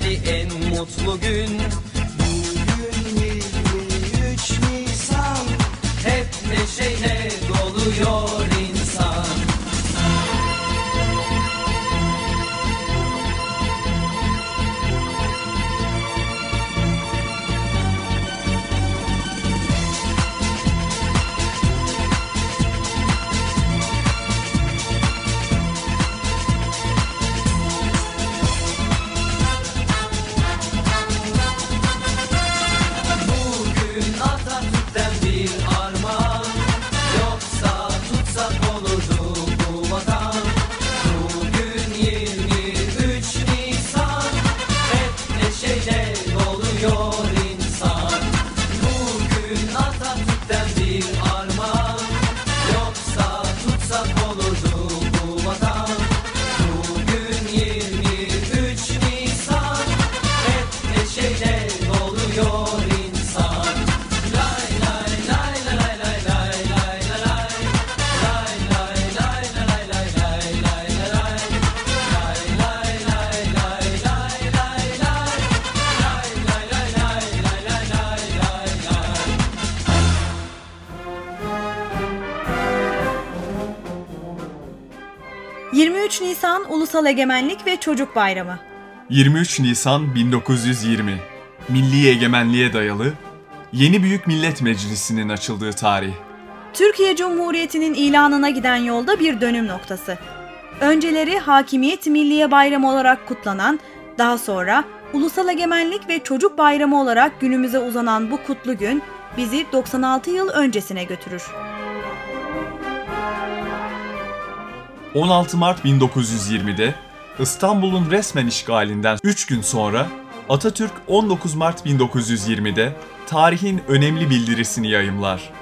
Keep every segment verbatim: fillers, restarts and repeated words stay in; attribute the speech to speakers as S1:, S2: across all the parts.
S1: ki en mutlu gün. Bugün yirmi üç Nisan, hep neşeyle doluyor insan.
S2: yirmi üç Nisan Ulusal Egemenlik ve Çocuk Bayramı.
S3: yirmi üç Nisan bin dokuz yüz yirmi, milli egemenliğe dayalı yeni Büyük Millet Meclisi'nin açıldığı tarih.
S2: Türkiye Cumhuriyeti'nin ilanına giden yolda bir dönüm noktası. Önceleri Hakimiyet Milliye Bayramı olarak kutlanan, daha sonra Ulusal Egemenlik ve Çocuk Bayramı olarak günümüze uzanan bu kutlu gün bizi doksan altı yıl öncesine götürür.
S3: on altı Mart bin dokuz yüz yirmide İstanbul'un resmen işgalinden üç gün sonra Atatürk on dokuz Mart bin dokuz yüz yirmide tarihin önemli bildirisini yayımlar.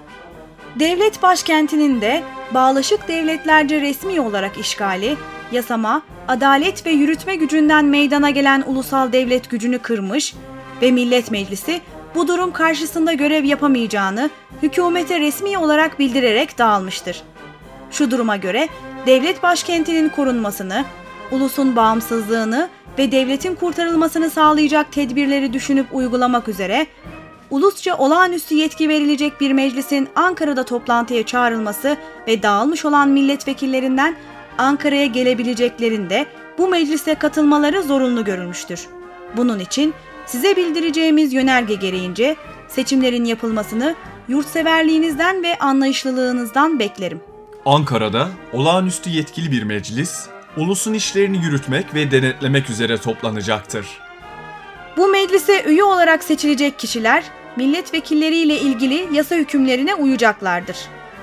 S2: Devlet başkentinin de bağlaşık devletlerce resmi olarak işgali, yasama, adalet ve yürütme gücünden meydana gelen ulusal devlet gücünü kırmış ve Millet Meclisi bu durum karşısında görev yapamayacağını hükümete resmi olarak bildirerek dağılmıştır. Şu duruma göre devlet başkentinin korunmasını, ulusun bağımsızlığını ve devletin kurtarılmasını sağlayacak tedbirleri düşünüp uygulamak üzere ulusça olağanüstü yetki verilecek bir meclisin Ankara'da toplantıya çağrılması ve dağılmış olan milletvekillerinden Ankara'ya gelebileceklerin de bu meclise katılmaları zorunlu görülmüştür. Bunun için size bildireceğimiz yönerge gereğince seçimlerin yapılmasını yurtseverliğinizden ve anlayışlılığınızdan beklerim.
S3: Ankara'da olağanüstü yetkili bir meclis, ulusun işlerini yürütmek ve denetlemek üzere toplanacaktır.
S2: Bu meclise üye olarak seçilecek kişiler, milletvekilleriyle ilgili yasa hükümlerine uyacaklardır.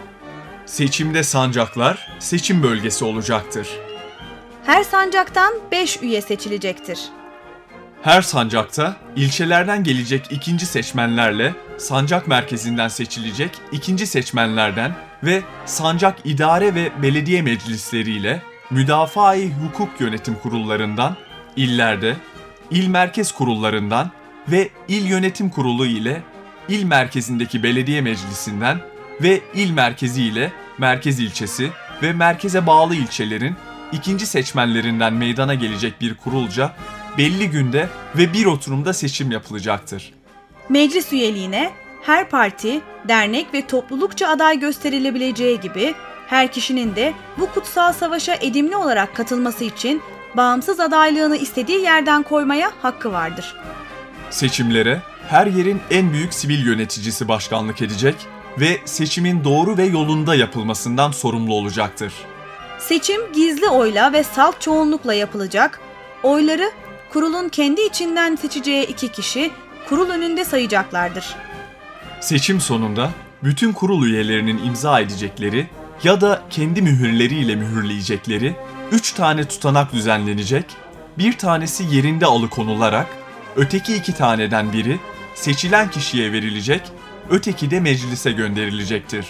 S3: Seçimde sancaklar, seçim bölgesi olacaktır.
S2: Her sancaktan beş üye seçilecektir.
S3: Her sancakta ilçelerden gelecek ikinci seçmenlerle sancak merkezinden seçilecek ikinci seçmenlerden ve sancak idare ve belediye meclisleriyle müdafaa-i hukuk yönetim kurullarından, illerde, il merkez kurullarından ve il yönetim kurulu ile il merkezindeki belediye meclisinden ve il merkezi ile merkez ilçesi ve merkeze bağlı ilçelerin ikinci seçmenlerinden meydana gelecek bir kurulca belli günde ve bir oturumda seçim yapılacaktır.
S2: Meclis üyeliğine her parti, dernek ve toplulukça aday gösterilebileceği gibi her kişinin de bu kutsal savaşa edimli olarak katılması için bağımsız adaylığını istediği yerden koymaya hakkı vardır.
S3: Seçimlere her yerin en büyük sivil yöneticisi başkanlık edecek ve seçimin doğru ve yolunda yapılmasından sorumlu olacaktır.
S2: Seçim gizli oyla ve salt çoğunlukla yapılacak. Oyları kurulun kendi içinden seçeceği iki kişi kurul önünde sayacaklardır.
S3: Seçim sonunda bütün kurul üyelerinin imza edecekleri ya da kendi mühürleriyle mühürleyecekleri üç tane tutanak düzenlenecek, bir tanesi yerinde alıkonularak, öteki iki taneden biri seçilen kişiye verilecek, öteki de meclise gönderilecektir.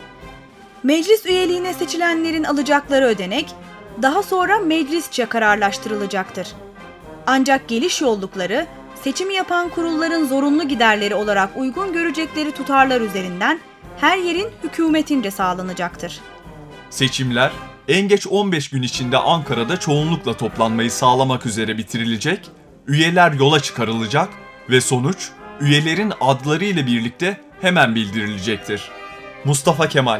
S2: Meclis üyeliğine seçilenlerin alacakları ödenek, daha sonra meclisçe kararlaştırılacaktır. Ancak geliş yollukları, seçimi yapan kurulların zorunlu giderleri olarak uygun görecekleri tutarlar üzerinden her yerin hükümetince sağlanacaktır.
S3: Seçimler en geç on beş gün içinde Ankara'da çoğunlukla toplanmayı sağlamak üzere bitirilecek, üyeler yola çıkarılacak ve sonuç üyelerin adları ile birlikte hemen bildirilecektir. Mustafa Kemal.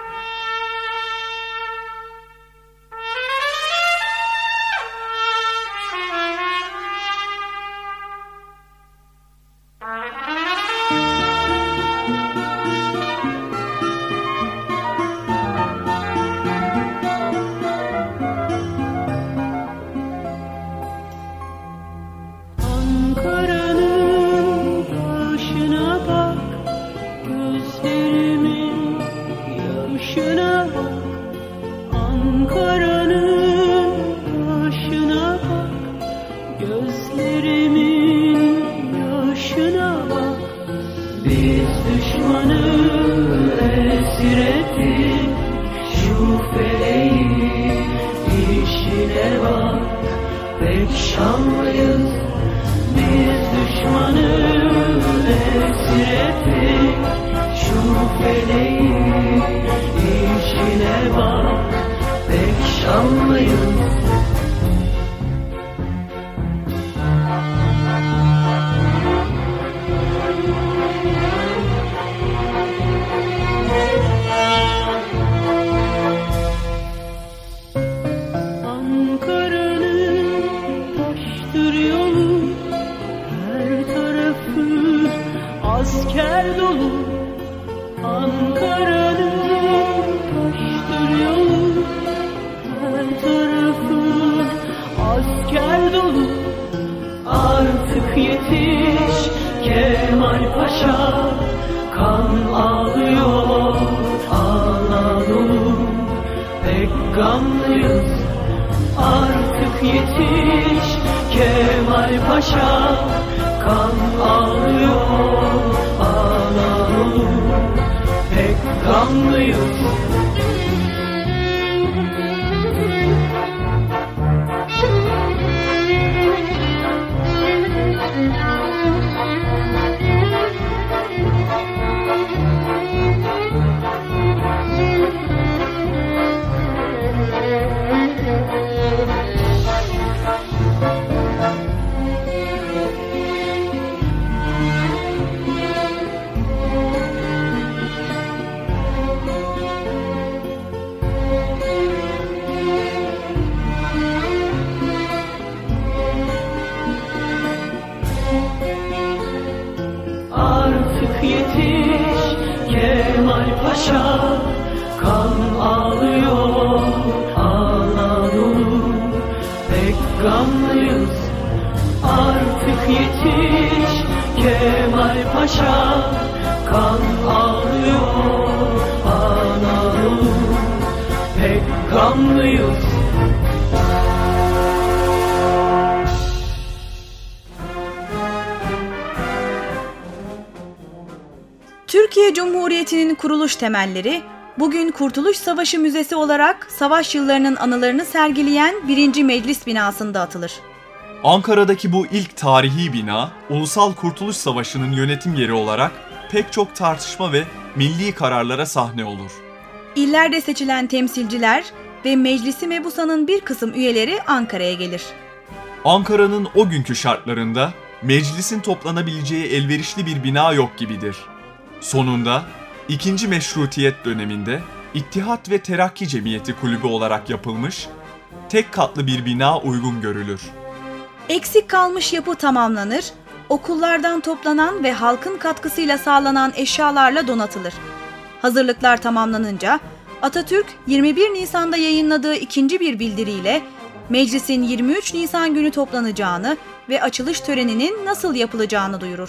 S2: Türkiye Cumhuriyeti'nin kuruluş temelleri, bugün Kurtuluş Savaşı Müzesi olarak savaş yıllarının anılarını sergileyen birinci Meclis binasında atılır.
S3: Ankara'daki bu ilk tarihi bina, Ulusal Kurtuluş Savaşı'nın yönetim yeri olarak pek çok tartışma ve milli kararlara sahne olur.
S2: İllerde seçilen temsilciler ve Meclis-i Mebusa'nın bir kısım üyeleri Ankara'ya gelir.
S3: Ankara'nın o günkü şartlarında meclisin toplanabileceği elverişli bir bina yok gibidir. Sonunda ikinci Meşrutiyet döneminde İttihat ve Terakki Cemiyeti Kulübü olarak yapılmış, tek katlı bir bina uygun görülür.
S2: Eksik kalmış yapı tamamlanır, okullardan toplanan ve halkın katkısıyla sağlanan eşyalarla donatılır. Hazırlıklar tamamlanınca Atatürk yirmi bir Nisan'da yayınladığı ikinci bir bildiriyle meclisin yirmi üç Nisan günü toplanacağını ve açılış töreninin nasıl yapılacağını duyurur.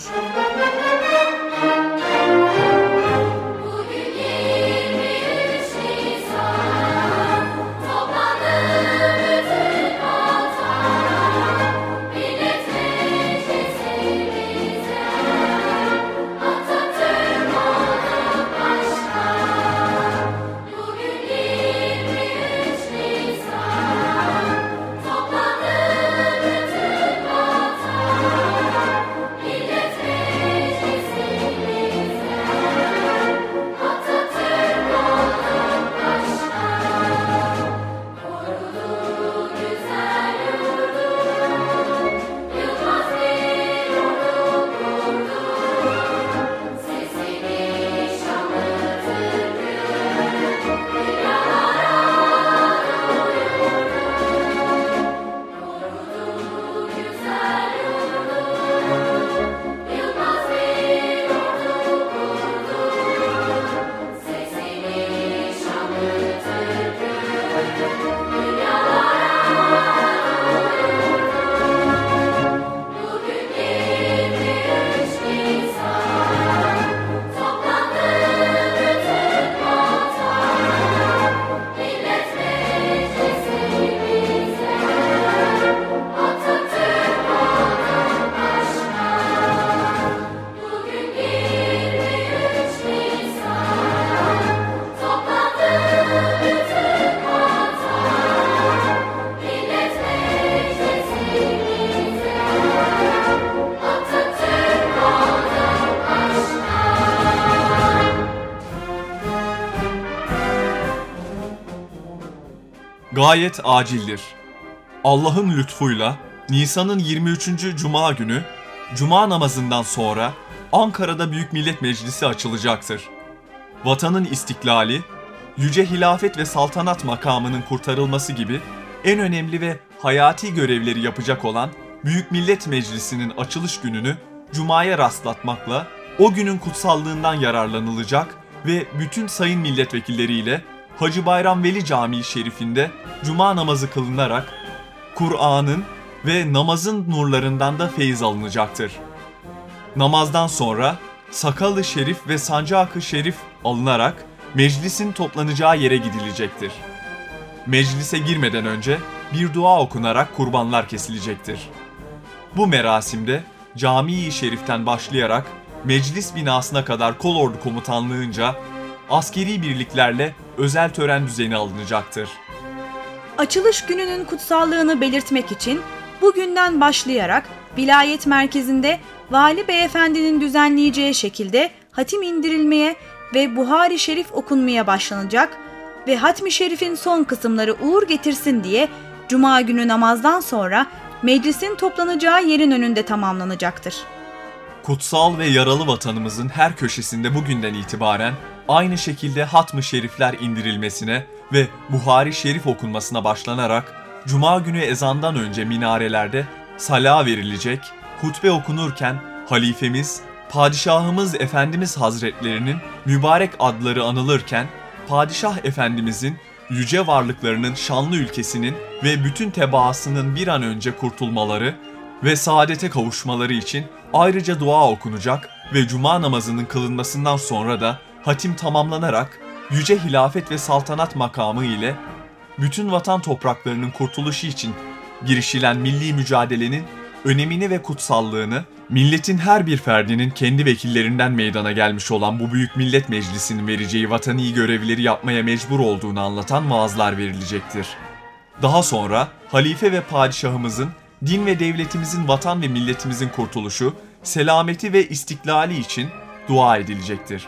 S3: gayet acildir. Allah'ın lütfuyla Nisan'ın yirmi üçüncü Cuma günü Cuma namazından sonra Ankara'da Büyük Millet Meclisi açılacaktır. Vatanın istiklali, yüce hilafet ve saltanat makamının kurtarılması gibi en önemli ve hayati görevleri yapacak olan Büyük Millet Meclisi'nin açılış gününü Cuma'ya rastlatmakla o günün kutsallığından yararlanılacak ve bütün sayın milletvekilleriyle Hacı Bayram Veli Camii Şerifinde Cuma namazı kılınarak Kur'an'ın ve namazın nurlarından da feyiz alınacaktır. Namazdan sonra Sakalı Şerif ve Sancak-ı Şerif alınarak meclisin toplanacağı yere gidilecektir. Meclise girmeden önce bir dua okunarak kurbanlar kesilecektir. Bu merasimde Cami-i Şerif'ten başlayarak meclis binasına kadar kolordu komutanlığınca askeri birliklerle özel tören düzeni alınacaktır.
S2: Açılış gününün kutsallığını belirtmek için bugünden başlayarak vilayet merkezinde Vali Beyefendinin düzenleyeceği şekilde hatim indirilmeye ve Buhari Şerif okunmaya başlanacak ve Hatmi Şerif'in son kısımları uğur getirsin diye Cuma günü namazdan sonra meclisin toplanacağı yerin önünde tamamlanacaktır.
S3: Kutsal ve yaralı vatanımızın her köşesinde bugünden itibaren aynı şekilde Hatmi Şerifler indirilmesine ve Buhari Şerif okunmasına başlanarak Cuma günü ezandan önce minarelerde sala verilecek, hutbe okunurken halifemiz, Padişahımız Efendimiz Hazretlerinin mübarek adları anılırken Padişah Efendimizin yüce varlıklarının şanlı ülkesinin ve bütün tebaasının bir an önce kurtulmaları ve saadete kavuşmaları için ayrıca dua okunacak ve Cuma namazının kılınmasından sonra da hatim tamamlanarak yüce hilafet ve saltanat makamı ile bütün vatan topraklarının kurtuluşu için girişilen milli mücadelenin önemini ve kutsallığını, milletin her bir ferdinin kendi vekillerinden meydana gelmiş olan bu Büyük Millet Meclisi'nin vereceği vatani görevleri yapmaya mecbur olduğunu anlatan vaazlar verilecektir. Daha sonra halife ve padişahımızın, din ve devletimizin, vatan ve milletimizin kurtuluşu, selameti ve istiklali için dua edilecektir.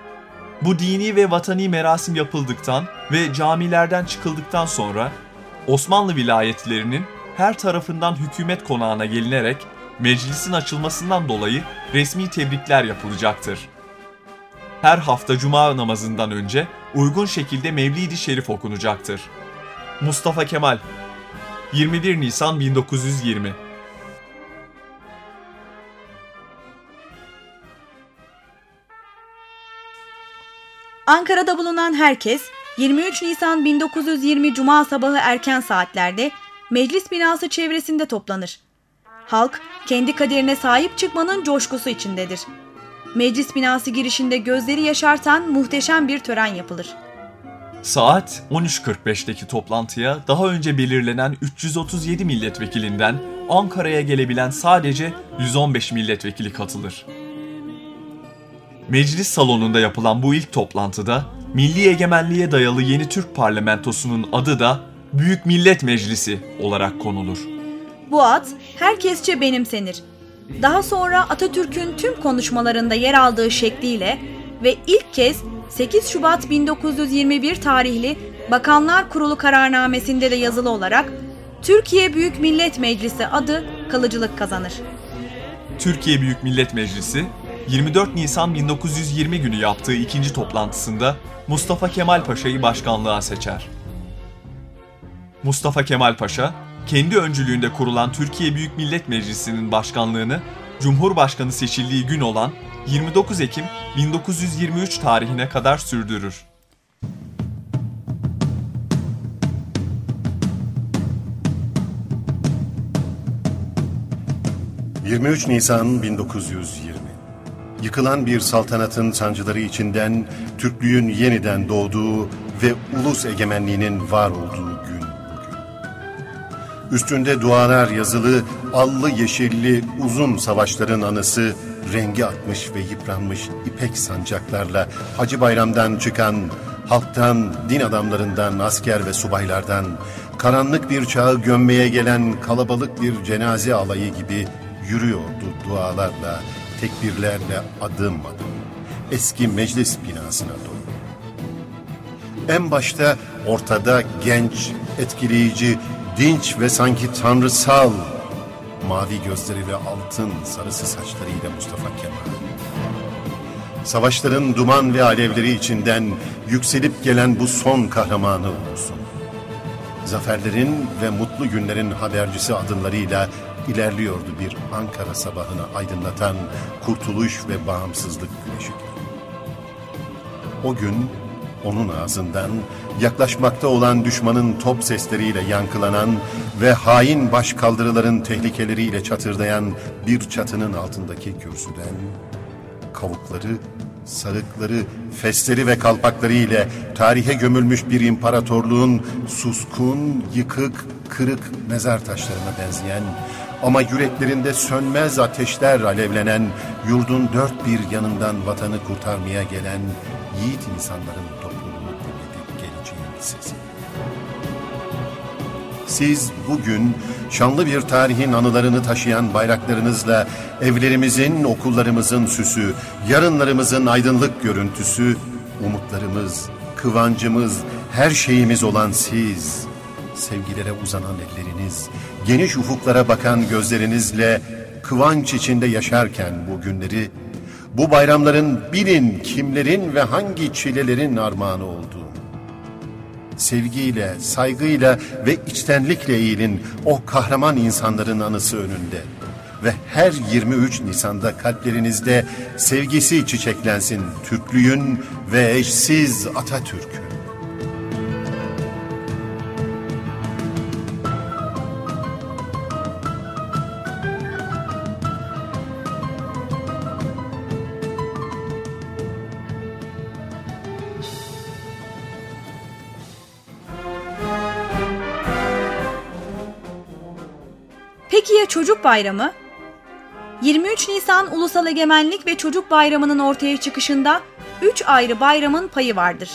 S3: Bu dini ve vatani merasim yapıldıktan ve camilerden çıkıldıktan sonra Osmanlı vilayetlerinin her tarafından hükümet konağına gelinerek meclisin açılmasından dolayı resmi tebrikler yapılacaktır. Her hafta Cuma namazından önce uygun şekilde Mevlid-i Şerif okunacaktır. Mustafa Kemal, yirmi bir Nisan bin dokuz yüz yirmi.
S2: Ankara'da bulunan herkes yirmi üç Nisan bin dokuz yüz yirmi Cuma sabahı erken saatlerde meclis binası çevresinde toplanır. Halk kendi kaderine sahip çıkmanın coşkusu içindedir. Meclis binası girişinde gözleri yaşartan muhteşem bir tören yapılır.
S3: Saat on üç kırk beşteki toplantıya daha önce belirlenen üç yüz otuz yedi milletvekilinden Ankara'ya gelebilen sadece yüz on beş milletvekili katılır. Meclis salonunda yapılan bu ilk toplantıda milli egemenliğe dayalı yeni Türk parlamentosunun adı da Büyük Millet Meclisi olarak konulur.
S2: Bu ad herkesçe benimsenir. Daha sonra Atatürk'ün tüm konuşmalarında yer aldığı şekliyle ve ilk kez sekiz Şubat bin dokuz yüz yirmi bir tarihli Bakanlar Kurulu kararnamesinde de yazılı olarak Türkiye Büyük Millet Meclisi adı kalıcılık kazanır.
S3: Türkiye Büyük Millet Meclisi yirmi dört Nisan bin dokuz yüz yirmi günü yaptığı ikinci toplantısında Mustafa Kemal Paşa'yı başkanlığa seçer. Mustafa Kemal Paşa, kendi öncülüğünde kurulan Türkiye Büyük Millet Meclisi'nin başkanlığını Cumhurbaşkanı seçildiği gün olan yirmi dokuz Ekim bin dokuz yüz yirmi üç tarihine kadar sürdürür.
S4: yirmi üç Nisan bin dokuz yüz yirmi. Yıkılan bir saltanatın sancıları içinden Türklüğün yeniden doğduğu ve ulus egemenliğinin var olduğu gün bugün. Üstünde dualar yazılı, allı yeşilli uzun savaşların anısı, rengi atmış ve yıpranmış ipek sancaklarla Hacı Bayram'dan çıkan, halktan, din adamlarından, asker ve subaylardan, karanlık bir çağı gömmeye gelen kalabalık bir cenaze alayı gibi yürüyordu dualarla, tekbirlerle adım adım eski meclis binasına doğru. En başta ortada genç, etkileyici, dinç ve sanki tanrısal mavi gözleri ve altın sarısı saçlarıyla Mustafa Kemal. Savaşların duman ve alevleri içinden yükselip gelen bu son kahramanı olsun. Zaferlerin ve mutlu günlerin habercisi adımlarıyla ilerliyordu bir Ankara sabahını aydınlatan kurtuluş ve bağımsızlık güneşi. O gün onun ağzından yaklaşmakta olan düşmanın top sesleriyle yankılanan ve hain başkaldırıların tehlikeleriyle çatırdayan bir çatının altındaki kürsüden kavukları, sarıkları, fesleri ve kalpakları ile tarihe gömülmüş bir imparatorluğun suskun, yıkık, kırık mezar taşlarına benzeyen ama yüreklerinde sönmez ateşler alevlenen, yurdun dört bir yanından vatanı kurtarmaya gelen yiğit insanların topluluğunu dinledik geleceğin sesi. Siz bugün şanlı bir tarihin anılarını taşıyan bayraklarınızla evlerimizin, okullarımızın süsü, yarınlarımızın aydınlık görüntüsü, umutlarımız, kıvancımız, her şeyimiz olan siz, sevgilere uzanan elleriniz, geniş ufuklara bakan gözlerinizle kıvanç içinde yaşarken bu günleri, bu bayramların bilin kimlerin ve hangi çilelerin armağanı olduğunu, sevgiyle, saygıyla ve içtenlikle eğilin o kahraman insanların anısı önünde ve her yirmi üç Nisan'da kalplerinizde sevgisi çiçeklensin Türklüğün ve eşsiz Atatürk'ün.
S2: Peki ya Çocuk Bayramı? yirmi üç Nisan Ulusal Egemenlik ve Çocuk Bayramı'nın ortaya çıkışında üç ayrı bayramın payı vardır.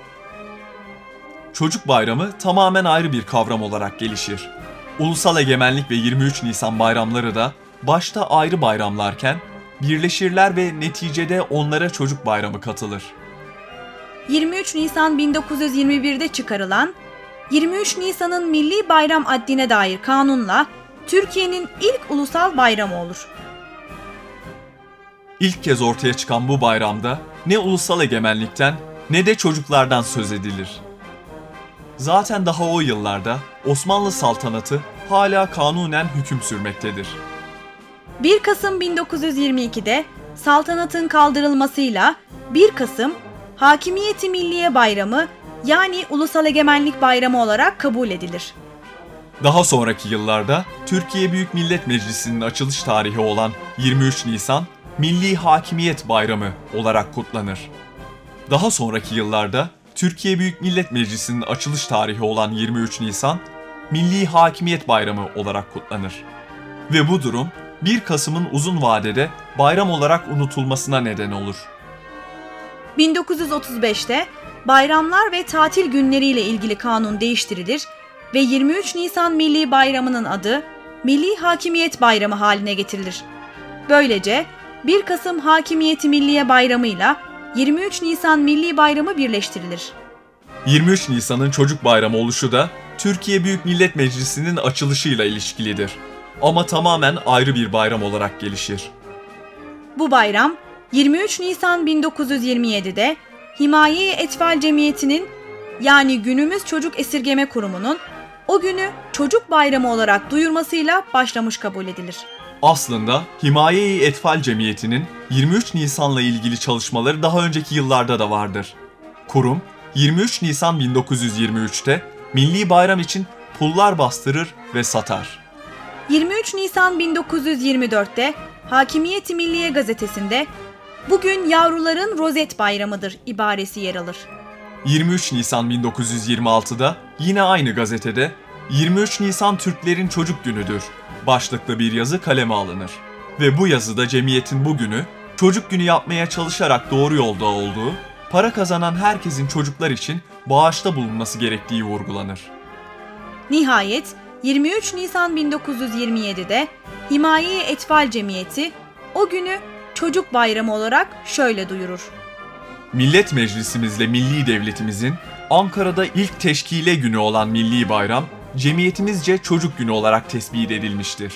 S3: Çocuk Bayramı tamamen ayrı bir kavram olarak gelişir. Ulusal Egemenlik ve yirmi üç Nisan bayramları da başta ayrı bayramlarken birleşirler ve neticede onlara Çocuk Bayramı katılır.
S2: yirmi üç Nisan bin dokuz yüz yirmi bir'de çıkarılan yirmi üç Nisan'ın Milli Bayram addine dair kanunla Türkiye'nin ilk ulusal bayramı olur.
S3: İlk kez ortaya çıkan bu bayramda ne ulusal egemenlikten ne de çocuklardan söz edilir. Zaten daha o yıllarda Osmanlı saltanatı hala kanunen hüküm sürmektedir.
S2: bir Kasım bin dokuz yüz yirmi iki'de saltanatın kaldırılmasıyla bir Kasım Hakimiyeti Milliye Bayramı yani Ulusal Egemenlik Bayramı olarak kabul edilir.
S3: Daha sonraki yıllarda Türkiye Büyük Millet Meclisi'nin açılış tarihi olan yirmi üç Nisan Milli Hakimiyet Bayramı olarak kutlanır. Daha sonraki yıllarda Türkiye Büyük Millet Meclisi'nin açılış tarihi olan yirmi üç Nisan Milli Hakimiyet Bayramı olarak kutlanır. Ve bu durum bir Kasım'ın uzun vadede bayram olarak unutulmasına neden olur.
S2: bin dokuz yüz otuz beş'te bayramlar ve tatil günleriyle ilgili kanun değiştirilir ve yirmi üç Nisan Milli Bayramı'nın adı Milli Hakimiyet Bayramı haline getirilir. Böylece bir Kasım Hakimiyeti Milliye Bayramı ile yirmi üç Nisan Milli Bayramı birleştirilir.
S3: yirmi üç Nisan'ın Çocuk Bayramı oluşu da Türkiye Büyük Millet Meclisi'nin açılışıyla ilişkilidir. Ama tamamen ayrı bir bayram olarak gelişir.
S2: Bu bayram yirmi üç Nisan bin dokuz yüz yirmi yedi'de Himaye-i Etfal Cemiyeti'nin yani günümüz Çocuk Esirgeme Kurumu'nun o günü Çocuk Bayramı olarak duyurmasıyla başlamış kabul edilir.
S3: Aslında Himaye-i Etfal Cemiyeti'nin yirmi üç Nisan'la ilgili çalışmaları daha önceki yıllarda da vardır. Kurum yirmi üç Nisan bin dokuz yüz yirmi üç'te milli bayram için pullar bastırır ve satar.
S2: yirmi üç Nisan bin dokuz yüz yirmi dört'te Hakimiyeti Milliye gazetesinde "Bugün yavruların rozet bayramıdır" ibaresi yer alır.
S3: yirmi üç Nisan bin dokuz yüz yirmi altı'da yine aynı gazetede yirmi üç Nisan Türklerin Çocuk Günüdür başlıklı bir yazı kaleme alınır. Ve bu yazıda cemiyetin bugünü çocuk günü yapmaya çalışarak doğru yolda olduğu, para kazanan herkesin çocuklar için bağışta bulunması gerektiği vurgulanır.
S2: Nihayet yirmi üç Nisan bin dokuz yüz yirmi yedi'de Himaye-i Etfal Cemiyeti o günü Çocuk Bayramı olarak şöyle duyurur.
S3: Millet Meclisimizle milli devletimizin Ankara'da ilk teşkile günü olan Milli Bayram, cemiyetimizce Çocuk Günü olarak tespit edilmiştir.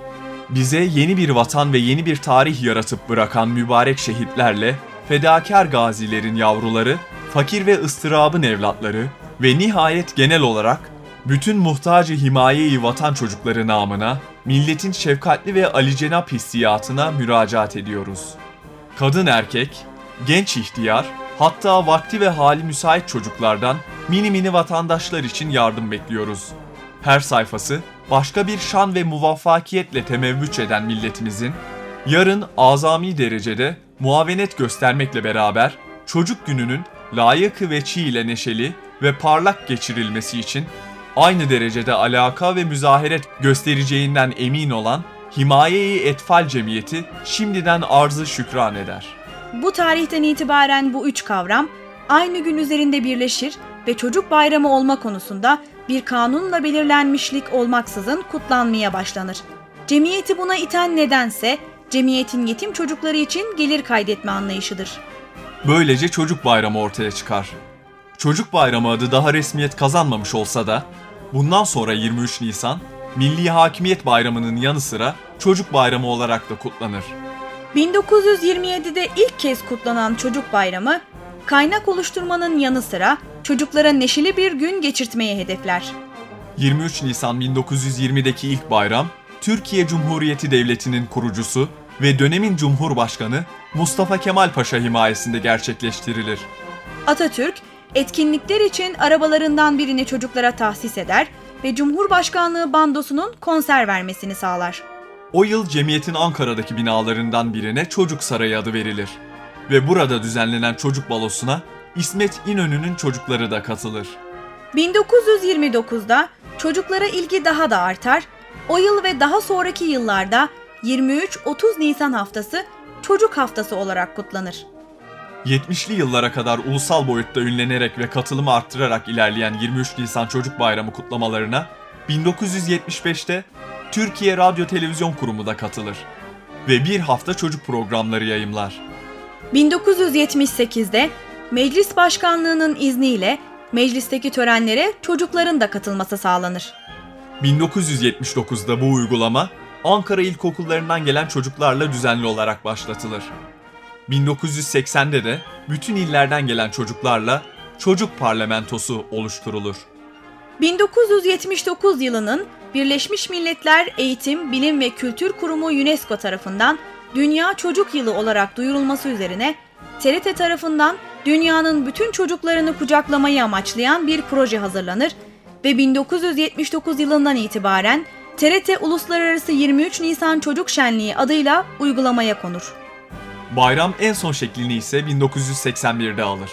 S3: Bize yeni bir vatan ve yeni bir tarih yaratıp bırakan mübarek şehitlerle, fedakar gazilerin yavruları, fakir ve ıstırabın evlatları ve nihayet genel olarak bütün muhtacı himaye-i vatan çocukları namına, milletin şefkatli ve alicenap hissiyatına müracaat ediyoruz. Kadın erkek, genç ihtiyar, hatta vakti ve hali müsait çocuklardan mini mini vatandaşlar için yardım bekliyoruz. Her sayfası başka bir şan ve muvaffakiyetle temevvüç eden milletimizin, yarın azami derecede muavenet göstermekle beraber Çocuk Günü'nün layık-ı veçi ile neşeli ve parlak geçirilmesi için aynı derecede alaka ve müzaharet göstereceğinden emin olan Himaye-i Etfal Cemiyeti şimdiden arzı şükran eder.
S2: Bu tarihten itibaren bu üç kavram aynı gün üzerinde birleşir ve çocuk bayramı olma konusunda bir kanunla belirlenmişlik olmaksızın kutlanmaya başlanır. Cemiyeti buna iten nedense cemiyetin yetim çocukları için gelir kaydetme anlayışıdır.
S3: Böylece Çocuk Bayramı ortaya çıkar. Çocuk Bayramı adı daha resmiyet kazanmamış olsa da bundan sonra yirmi üç Nisan Milli Hakimiyet Bayramı'nın yanı sıra Çocuk Bayramı olarak da kutlanır.
S2: bin dokuz yüz yirmi yedide ilk kez kutlanan Çocuk Bayramı, kaynak oluşturmanın yanı sıra çocuklara neşeli bir gün geçirtmeyi hedefler.
S3: yirmi üç Nisan bin dokuz yüz yirmideki ilk bayram, Türkiye Cumhuriyeti Devleti'nin kurucusu ve dönemin Cumhurbaşkanı Mustafa Kemal Paşa himayesinde gerçekleştirilir.
S2: Atatürk, etkinlikler için arabalarından birini çocuklara tahsis eder ve Cumhurbaşkanlığı bandosunun konser vermesini sağlar.
S3: O yıl cemiyetin Ankara'daki binalarından birine Çocuk Sarayı adı verilir ve burada düzenlenen çocuk balosuna İsmet İnönü'nün çocukları da katılır.
S2: bin dokuz yüz yirmi dokuzda çocuklara ilgi daha da artar, o yıl ve daha sonraki yıllarda yirmi üç otuz Nisan haftası Çocuk Haftası olarak kutlanır.
S3: yetmişli yıllara kadar ulusal boyutta ünlenerek ve katılımı arttırarak ilerleyen yirmi üç Nisan Çocuk Bayramı kutlamalarına bin dokuz yüz yetmiş beşte Türkiye Radyo Televizyon Kurumu da katılır ve bir hafta çocuk programları yayımlar.
S2: bin dokuz yüz yetmiş sekizde Meclis Başkanlığı'nın izniyle meclisteki törenlere çocukların da katılması sağlanır.
S3: bin dokuz yüz yetmiş dokuzda bu uygulama Ankara ilkokullarından gelen çocuklarla düzenli olarak başlatılır. bin dokuz yüz seksende de bütün illerden gelen çocuklarla Çocuk Parlamentosu oluşturulur.
S2: bin dokuz yüz yetmiş dokuz yılının Birleşmiş Milletler Eğitim, Bilim ve Kültür Kurumu UNESCO tarafından Dünya Çocuk Yılı olarak duyurulması üzerine T R T tarafından dünyanın bütün çocuklarını kucaklamayı amaçlayan bir proje hazırlanır ve bin dokuz yüz yetmiş dokuz yılından itibaren T R T Uluslararası yirmi üç Nisan Çocuk Şenliği adıyla uygulamaya konur.
S3: Bayram en son şeklini ise bin dokuz yüz seksen birde alır.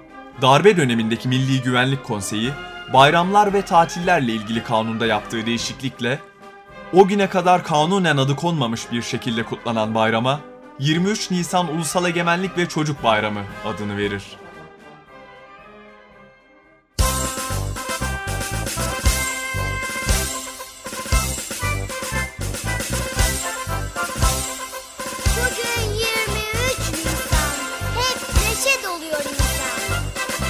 S3: Darbe dönemindeki Milli Güvenlik Konseyi, bayramlar ve tatillerle ilgili kanunda yaptığı değişiklikle, o güne kadar kanunen adı konmamış bir şekilde kutlanan bayrama, yirmi üç Nisan Ulusal Egemenlik ve Çocuk Bayramı adını verir.
S5: Bugün yirmi üç Nisan, hep neşe doluyor insan.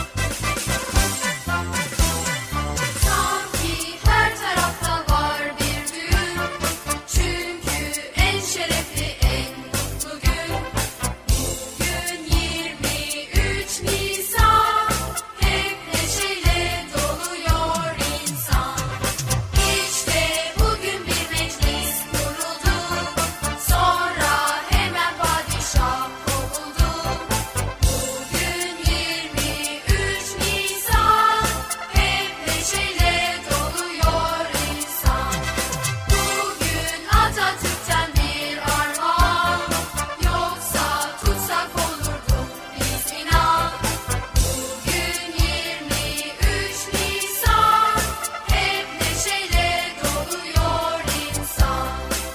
S6: Sanki her tarafta var bir düğün, çünkü en şerefli, en mutlu gün. Bugün yirmi üç Nisan, hep neşeyle doluyor insan. İşte bugün bir meclis kuruldu, sonra hemen padişah kovuldu. Bugün yirmi üç Nisan, hep neşeyle doluyor insan. Bugün Atatürk'ten bir armağan, yoksa tutsak olurduk biz inan. Bugün yirmi üç Nisan, hep neşeyle doluyor insan.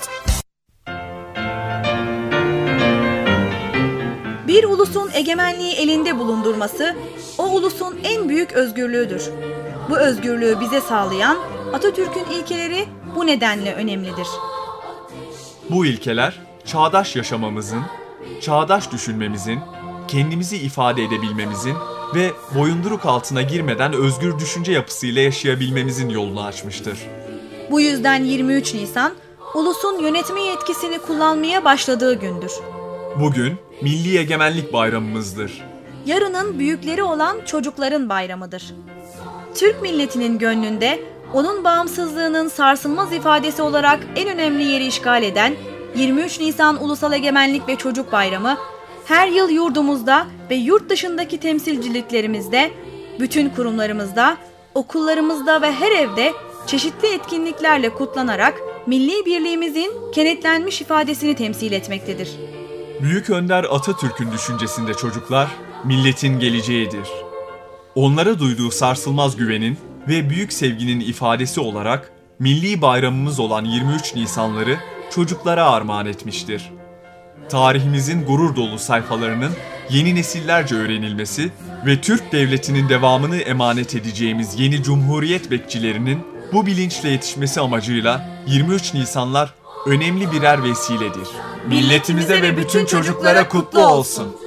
S2: Bir ulusun egemenliği elinde bulundurması, o ulusun en büyük özgürlüğüdür. Bu özgürlüğü bize sağlayan Atatürk'ün ilkeleri bu nedenle önemlidir.
S3: Bu ilkeler, çağdaş yaşamamızın, çağdaş düşünmemizin, kendimizi ifade edebilmemizin ve boyunduruk altına girmeden özgür düşünce yapısıyla yaşayabilmemizin yolunu açmıştır.
S2: Bu yüzden yirmi üç Nisan, ulusun yönetme yetkisini kullanmaya başladığı gündür.
S3: Bugün Milli Egemenlik Bayramımızdır.
S2: Yarının büyükleri olan çocukların bayramıdır. Türk milletinin gönlünde onun bağımsızlığının sarsılmaz ifadesi olarak en önemli yeri işgal eden yirmi üç Nisan Ulusal Egemenlik ve Çocuk Bayramı, her yıl yurdumuzda ve yurt dışındaki temsilciliklerimizde, bütün kurumlarımızda, okullarımızda ve her evde çeşitli etkinliklerle kutlanarak milli birliğimizin kenetlenmiş ifadesini temsil etmektedir.
S3: Büyük Önder Atatürk'ün düşüncesinde çocuklar, milletin geleceğidir. Onlara duyduğu sarsılmaz güvenin ve büyük sevginin ifadesi olarak milli bayramımız olan yirmi üç Nisanları çocuklara armağan etmiştir. Tarihimizin gurur dolu sayfalarının yeni nesillerce öğrenilmesi ve Türk Devleti'nin devamını emanet edeceğimiz yeni Cumhuriyet bekçilerinin bu bilinçle yetişmesi amacıyla yirmi üç Nisanlar önemli birer vesiledir. Milletimize ve bütün çocuklara kutlu olsun.